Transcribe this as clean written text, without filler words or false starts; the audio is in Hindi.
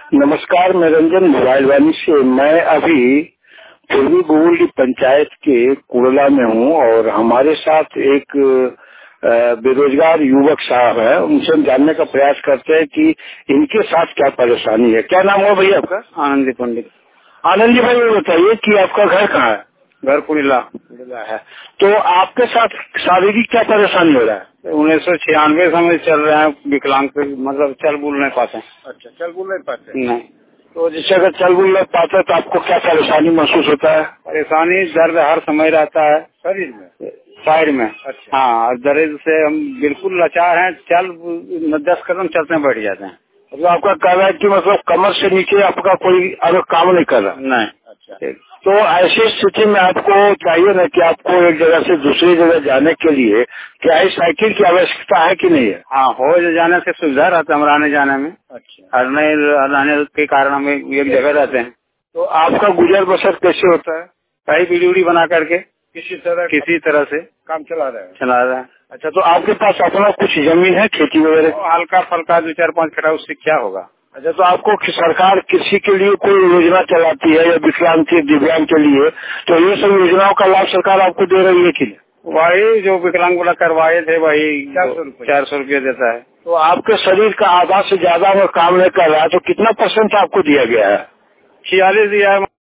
नमस्कार, मैं रंजन मोबाइल वाली से। मैं अभी पूर्वी गोगुल पंचायत के कुड़ला में हूँ और हमारे साथ एक बेरोजगार युवक साहब है। उनसे हम जानने का प्रयास करते हैं कि इनके साथ क्या परेशानी है। क्या नाम हुआ भैया आपका? आनंदी पंडित। आनंद जी भाई, ये बताइए कि आपका घर कहाँ है? घर कुड़िला है। तो आपके साथ शारीरिक क्या परेशानी हो रहा है? 1996 समय चल रहे हैं। विकलांग पे मतलब चल बुल नहीं पाते। अच्छा, चल बुल नहीं पाते? नहीं। तो जिससे अगर चल बुल नहीं पाते तो आपको क्या परेशानी महसूस होता है? परेशानी दर्द हर समय रहता है शरीर में, साइड में। अच्छा। हाँ, और दर्द से हम बिल्कुल लाचार हैं। चल 10 कदम चलते हैं, बैठ जाते हैं। मतलब आपका कहना है कि मतलब कमर से नीचे आपका कोई अलग काम नहीं कर रहा? नहीं। अच्छा। तो ऐसी स्थिति में आपको चाहिए ना कि आपको एक जगह से दूसरी जगह जाने के लिए क्या इस साइकिल की आवश्यकता है कि नहीं है? हाँ, हो जाने से सुविधा रहता है हमारा आने जाने में। अच्छा। और नहीं रहने के कारण हम एक जगह रहते हैं। तो आपका गुजर बसर कैसे होता है? कहीं वीडियो बना करके किसी तरह से काम चला रहा है। अच्छा, तो आपके पास अपना कुछ जमीन है, खेती वगैरह? हल्का फल्का 2-4-5 कटा, उससे क्या होगा। अच्छा, तो आपको सरकार कृषि के लिए कोई योजना चलाती है या विकलांग के दिव्यांग के लिए, तो ये सब योजनाओं का लाभ सरकार आपको दे रही है कि नहीं? वही जो विकलांग वाला करवाए थे वही 400 रुपया देता है। तो आपके शरीर का आधा से ज्यादा अगर काम नहीं कर रहा है तो कितना % आपको दिया गया है? 46 दिया है।